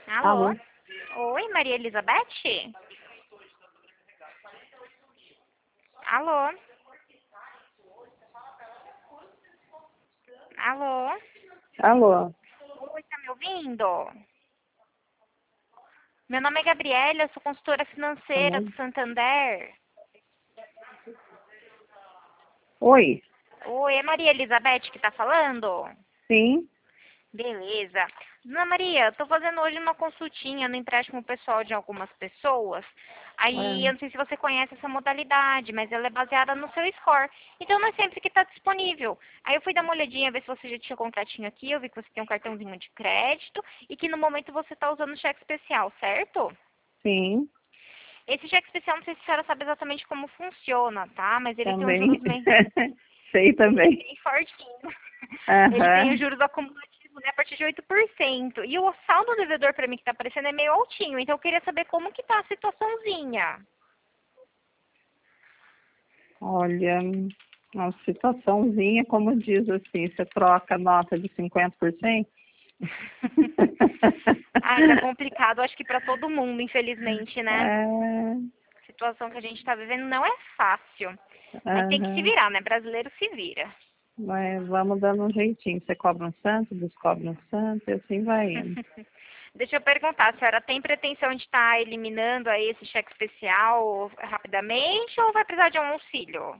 Alô? Alô? Oi, Maria Elizabeth? Alô? Alô? Alô? Oi, tá me ouvindo? Meu nome é Gabriela, eu sou consultora financeira Alô? do Santander. Oi? Oi, é Maria Elizabeth que tá falando? Sim? Beleza. Dona Maria, eu tô fazendo hoje uma consultinha no empréstimo pessoal de algumas pessoas. Aí, É. eu não sei se você conhece essa modalidade, mas ela é baseada no seu score. Então, não é sempre que está disponível. Aí, eu fui dar uma olhadinha, ver se você já tinha contratinho aqui. Eu vi que você tem um cartãozinho de crédito e que no momento você está usando o cheque especial, certo? Sim, Esse cheque especial, não sei se a senhora sabe exatamente como funciona, tá? Mas ele tem um também. juros bem Sei ele é também. bem fortinho. Ele tem os Aham. juros acumulativos, né, a partir de 8%. E o saldo devedor para mim que está aparecendo é meio altinho. Então eu queria saber como que tá a situaçãozinha. Olha, uma situaçãozinha, como diz assim, você troca a nota de 50%? Ai, tá complicado, acho que para todo mundo, infelizmente, né? É, A situação que a gente está vivendo não é fácil. Mas tem que se aham. virar, né? Brasileiro se vira. Mas vamos dando um jeitinho. Você cobra um santo, descobre um santo, e assim vai indo. Deixa eu perguntar, a senhora tem pretensão de estar eliminando aí esse cheque especial rapidamente ou vai precisar de um auxílio?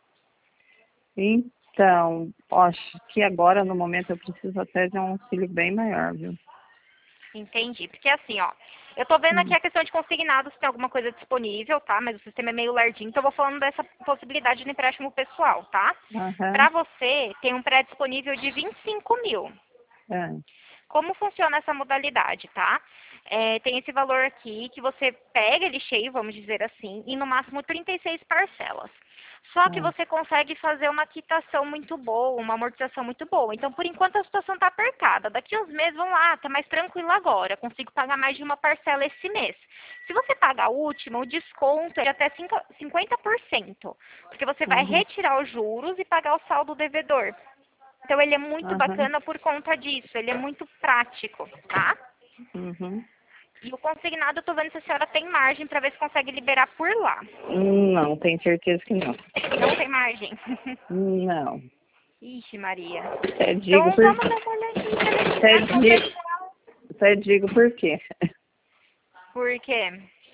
Então, acho que agora, no momento, eu preciso até de um auxílio bem maior, viu? Entendi. Porque assim, ó, eu tô vendo aqui Hum. a questão de consignado se tem alguma coisa disponível, tá? Mas o sistema é meio lardinho, então eu vou falando dessa possibilidade de empréstimo pessoal, tá? Aham. Pra você, tem um pré disponível de 25 mil. É. Como funciona essa modalidade, tá? Tem esse valor aqui que você pega ele cheio, vamos dizer assim, e no máximo 36 parcelas. Só que É. você consegue fazer uma quitação muito boa, uma amortização muito boa. Então, por enquanto, a situação está apertada. Daqui uns meses, vamos lá, tá mais tranquilo agora. Consigo pagar mais de uma parcela esse mês. Se você pagar a última, o desconto é de até 50%. Porque você vai Uhum. retirar os juros e pagar o saldo devedor. Então ele é muito Aham. bacana por conta disso, ele é muito prático, tá? Uhum. E o consignado eu tô vendo se a senhora tem margem para ver se consegue liberar por lá. Não, tenho certeza que não. Não tem margem? Não. Ixi, Maria. Até digo Então por vamos dar uma olhadinha nesse até empréstimo digo, pessoal. até digo por quê. Por quê?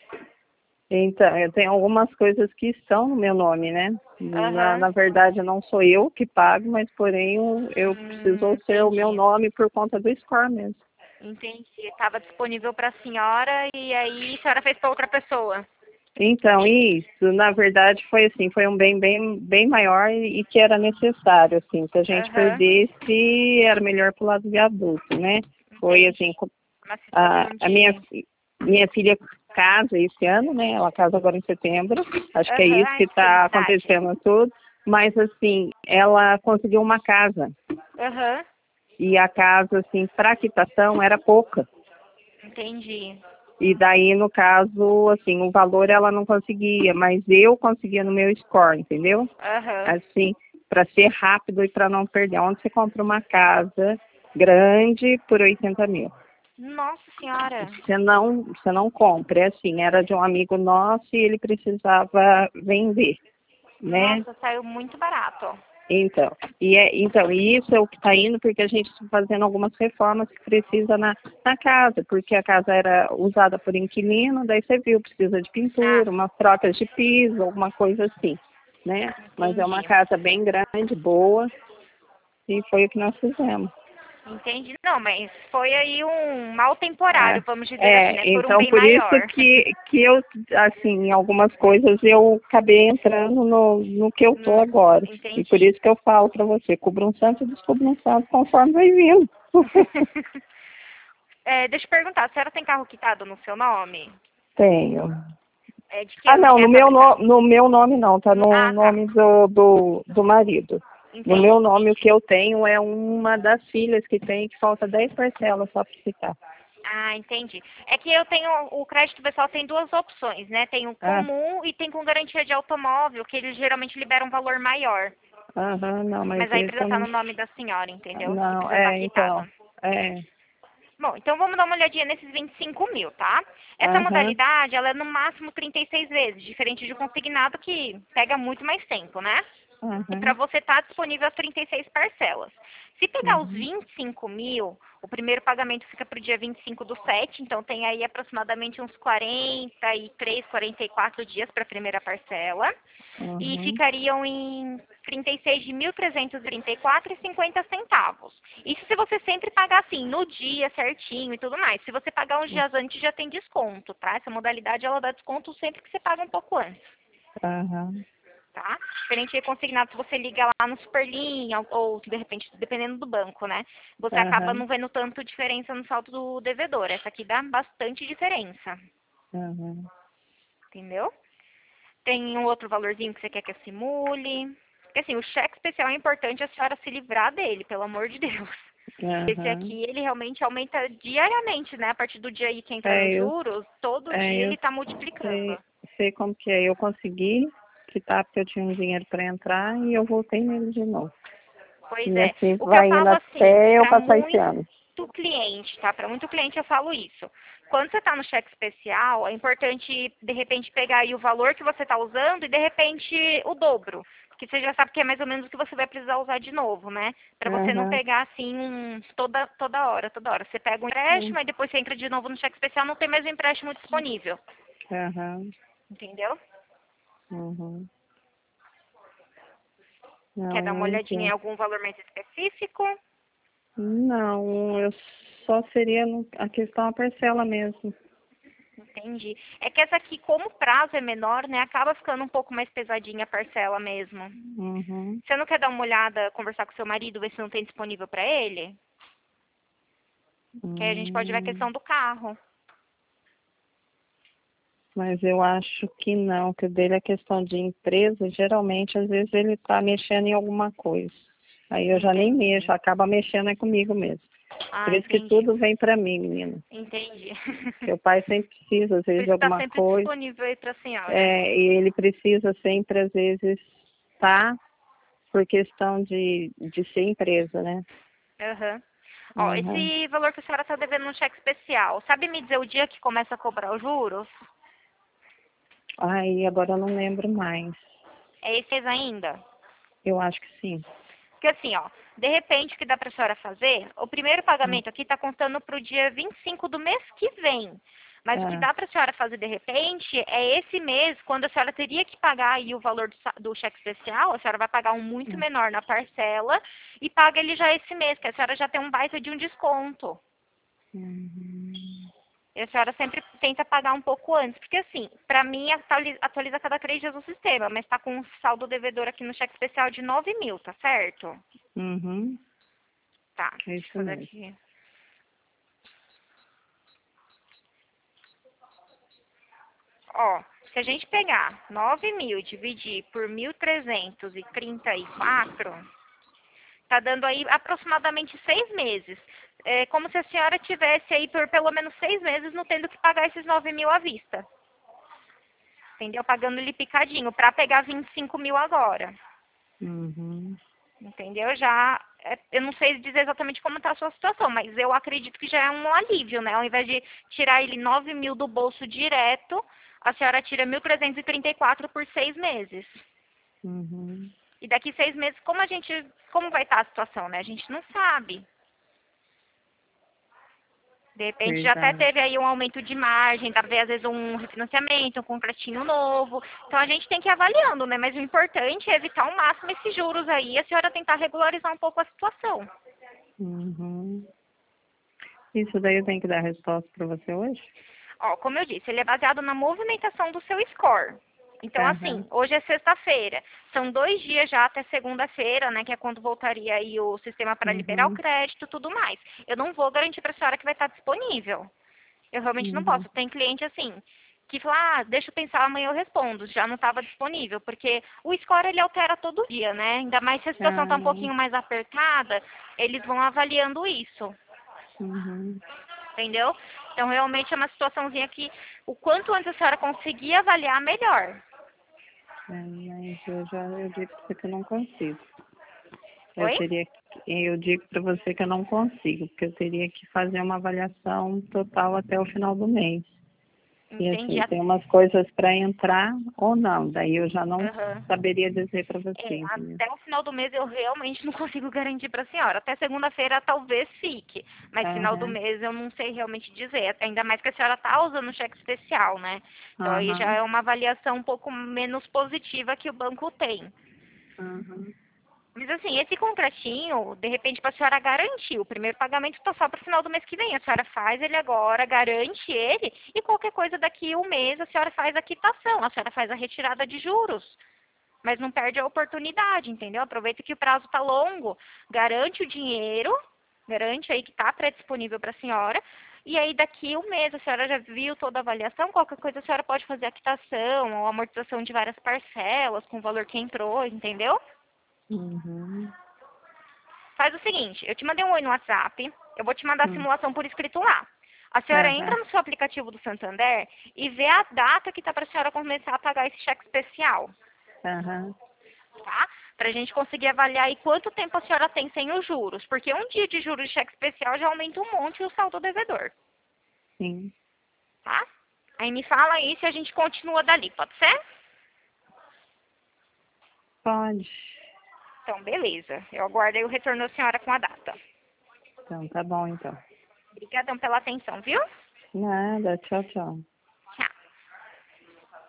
Então, eu tenho algumas coisas que estão no meu nome, né? Aham. Na verdade, não sou eu que pago, mas porém eu preciso ser o meu Entendi. nome por conta do score mesmo. Entendi. Estava disponível para a senhora e aí a senhora fez para outra pessoa. Então, isso, na verdade, foi assim, foi um bem, bem maior e que era necessário, assim, se a gente Aham. perdesse, era melhor pro lado de adulto, né? Foi assim, Entendi. Uma situação a minha, de. minha filha casa esse ano, né? Ela casa agora em setembro, acho que é Aham. isso que Ai, que está felicidade. acontecendo tudo, mas assim, ela conseguiu uma casa, Aham. e a casa, assim, para quitação era pouca. Entendi. E daí, no caso, assim, o valor ela não conseguia, mas eu conseguia no meu score, entendeu? Aham. Assim, para ser rápido e para não perder. Onde você compra uma casa grande por 80 mil? Nossa senhora. Você não compra. É assim, era de um amigo nosso e ele precisava vender, né? Nossa, saiu muito barato. Então, e isso é o que está indo porque a gente está fazendo algumas reformas que precisa na casa, porque a casa era usada por inquilino, daí você viu, precisa de Ah, pintura, umas trocas de piso, alguma coisa assim, né? Mas é uma entendi. casa bem grande, boa, e foi o que nós fizemos. Entendi. Não, mas foi aí um mal temporário, vamos dizer assim, né? Por um Então bem por isso maior. que eu, assim, em algumas coisas eu acabei entrando no que eu tô agora. E por Entendi. isso que eu falo para você, cubra um santo, descubra um santo conforme vai vindo. Deixa eu perguntar, a senhora tem carro quitado no seu nome? Tenho. É de que Ah, ano não, que é a fábrica? no meu nome não, tá no Ah, tá. nome do marido. No meu Entendi. nome, o que eu tenho é uma das filhas que tem, que falta 10 parcelas só para ficar. Ah, entendi. É que eu tenho, o crédito pessoal tem duas opções, né? Tem o Ah, comum e tem com garantia de automóvel, que eles geralmente liberam um valor maior. aham, não, mas Mas aí esse precisa eu estar não. no nome da senhora, entendeu? E Não, precisa estar então. quitado. É. Bom, então vamos dar uma olhadinha nesses 25 mil, tá? Essa Aham, modalidade, ela é no máximo 36 vezes, diferente de consignado que pega muito mais tempo, né? E para aham, você estar disponível as 36 parcelas. Se pegar os uhum, 25 mil, o primeiro pagamento fica para o dia 25/7, então tem aí aproximadamente uns 43, 44 dias para a primeira parcela. E uhum, ficariam em 36 de 1.334,50 centavos. Isso se você sempre pagar assim, no dia certinho e tudo mais. Se você pagar uns dias antes, já tem desconto, tá? Essa modalidade, ela dá desconto sempre que você paga um pouco antes, aham, tá? Diferente de consignado, se você liga lá no Superlinha ou de repente, dependendo do banco, né? Você acaba aham, não vendo tanto diferença no saldo do devedor. Essa aqui dá bastante diferença, aham, entendeu? Tem um outro valorzinho que você quer que eu simule. Porque assim, o cheque especial é importante a senhora se livrar dele, pelo amor de Deus. Esse aham. aqui, ele realmente aumenta diariamente, né? A partir do dia aí que entra nos É, eu, juros, todo dia eu ele tá multiplicando. sei como que é. Eu consegui quitar porque eu tinha um dinheiro para entrar e eu voltei nele de novo. Pois E é. assim O que eu vai indo falo assim, até eu para passar esse ano. muito cliente, tá? Para muito cliente eu falo isso. Quando você tá no cheque especial, é importante, de repente, pegar aí o valor que você tá usando e, de repente, o dobro. Porque você já sabe que é mais ou menos o que você vai precisar usar de novo, né? Para você não Aham, pegar, assim, toda hora, toda hora. Você pega um empréstimo, aí depois você entra de novo no cheque especial, não tem mais o empréstimo disponível. aham, Entendeu? uhum. Quer Não, dar uma eu olhadinha em entendo. algum valor mais específico? Não, eu só seria a questão a parcela mesmo. Entendi. É que essa aqui, como o prazo é menor, né, acaba ficando um pouco mais pesadinha a parcela mesmo. Uhum, Você não quer dar uma olhada, conversar com seu marido, ver se não tem disponível para ele? Que aí a gente pode ver a hum, questão do carro. mas eu acho que não, que o dele é questão de empresa, geralmente às vezes ele está mexendo em alguma coisa. Aí eu já nem mexo, Entendi. acaba mexendo é comigo mesmo. Por Ah, isso que entendi. tudo vem para mim, menina. Entendi. Porque o pai sempre precisa, às Por vezes, de isso está alguma sempre coisa, disponível aí para a senhora. e ele precisa sempre, às vezes, estar por questão de ser empresa, né? Aham. Ó, Uhum. esse valor que a senhora está devendo no cheque especial, sabe me dizer o dia que começa a cobrar os juros? Aí agora eu não lembro mais. É esse mês ainda? Eu acho que sim. Porque assim, ó, de repente o que dá para a senhora fazer, o primeiro Hum. pagamento aqui está contando para o dia 25 do mês que vem. Mas o que Ah, dá para a senhora fazer de repente é esse mês, quando a senhora teria que pagar aí o valor do cheque especial, a senhora vai pagar um muito hum, menor na parcela e paga ele já esse mês, que a senhora já tem um baita de um desconto. uhum. E a senhora sempre tenta pagar um pouco antes, porque assim, para mim atualiza cada 3 dias o sistema, mas está com um saldo devedor aqui no cheque especial de 9 mil, tá certo? Uhum. Tá, É deixa eu isso fazer mesmo. aqui. Ó, se a gente pegar 9 mil e dividir por 1.334, tá dando aí aproximadamente 6 meses. É como se a senhora tivesse aí por pelo menos 6 meses não tendo que pagar esses 9 mil à vista. Entendeu? Pagando ele picadinho, para pegar 25 mil agora. Uhum. Entendeu? Já, eu não sei dizer exatamente como está a sua situação, mas eu acredito que já é um alívio, né? Ao invés de tirar ele 9 mil do bolso direto, a senhora tira 1.334 por 6 meses. Uhum. E daqui 6 meses, como vai estar a situação, né? A gente não sabe. De repente já até Verdade. teve aí um aumento de margem, talvez às vezes um refinanciamento, um contratinho novo. Então a gente tem que ir avaliando, né? Mas o importante é evitar ao máximo esses juros aí, a senhora tentar regularizar um pouco a situação. Uhum. Isso daí eu tenho que dar a resposta para você hoje? Ó, como eu disse, ele é baseado na movimentação do seu score. Então, assim, Aham. hoje é sexta-feira. São 2 dias já até segunda-feira, né? Que é quando voltaria aí o sistema para liberar o Uhum. crédito e tudo mais. Eu não vou garantir para a senhora que vai estar disponível. Eu realmente não Uhum. posso. Tem cliente assim, que fala, ah, deixa eu pensar, amanhã eu respondo. Já não estava disponível, porque o score ele altera todo dia, né? Ainda mais se a situação está um Ah, pouquinho mais apertada, eles vão avaliando isso. uhum. Entendeu? Então, realmente é uma situaçãozinha que o quanto antes a senhora conseguir avaliar, melhor. É, mas eu digo pra você que eu não consigo. Oi? Eu digo para você que eu não consigo, porque eu teria que fazer uma avaliação total até o final do mês. E Entendi. assim, tem umas coisas para entrar ou não, daí eu já não Aham. saberia dizer para você, É, entendeu? até o final do mês eu realmente não consigo garantir para a senhora. Até segunda-feira talvez fique, mas final do Aham, mês eu não sei realmente dizer. Ainda mais que a senhora está usando o cheque especial, né? Então aí já aham, é uma avaliação um pouco menos positiva que o banco tem. aham. Mas assim, esse contratinho, de repente, para a senhora garantir, o primeiro pagamento está só para o final do mês que vem. A senhora faz ele agora, garante ele, e qualquer coisa daqui a um mês a senhora faz a quitação, a senhora faz a retirada de juros. Mas não perde a oportunidade, entendeu? Aproveita que o prazo está longo, garante o dinheiro, garante aí que está pré-disponível para a senhora, e aí daqui a um mês a senhora já viu toda a avaliação, qualquer coisa a senhora pode fazer a quitação ou amortização de várias parcelas com o valor que entrou, entendeu? Uhum, Faz o seguinte, eu te mandei um oi no WhatsApp, eu vou te mandar a uhum, simulação por escrito lá. A senhora entra aham, no seu aplicativo do Santander e vê a data que está para a senhora começar a pagar esse cheque especial, aham, tá? Para a gente conseguir avaliar aí quanto tempo a senhora tem sem os juros, porque um dia de juros de cheque especial já aumenta um monte o saldo devedor, sim, tá? Aí me fala aí se a gente continua dali, pode ser? pode. Então, beleza. Eu aguardo aí o retorno da senhora com a data. Então, tá bom, então. Obrigadão pela atenção, viu? Nada, tchau, tchau.